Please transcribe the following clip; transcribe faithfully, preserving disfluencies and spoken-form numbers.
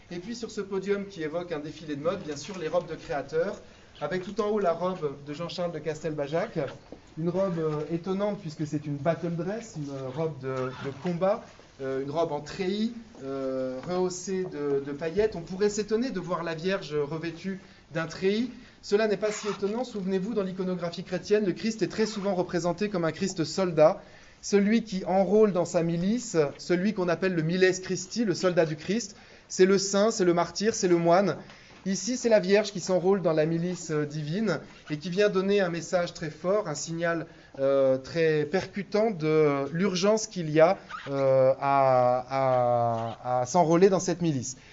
Et puis sur ce podium qui évoque un défilé de mode, bien sûr, les robes de créateurs, avec tout en haut la robe de Jean-Charles de Castelbajac, une robe euh, étonnante puisque c'est une battle dress, une euh, robe de, de combat, euh, une robe en treillis, euh, rehaussée de, de paillettes. On pourrait s'étonner de voir la Vierge revêtue d'un treillis. Cela n'est pas si étonnant. Souvenez-vous, dans l'iconographie chrétienne, le Christ est très souvent représenté comme un Christ soldat, celui qui enrôle dans sa milice, celui qu'on appelle le miles Christi, le soldat du Christ. C'est le saint, c'est le martyr, c'est le moine. Ici, c'est la Vierge qui s'enrôle dans la milice euh, divine et qui vient donner un message très fort, un signal euh, très percutant de l'urgence qu'il y a euh, à, à, à s'enrôler dans cette milice.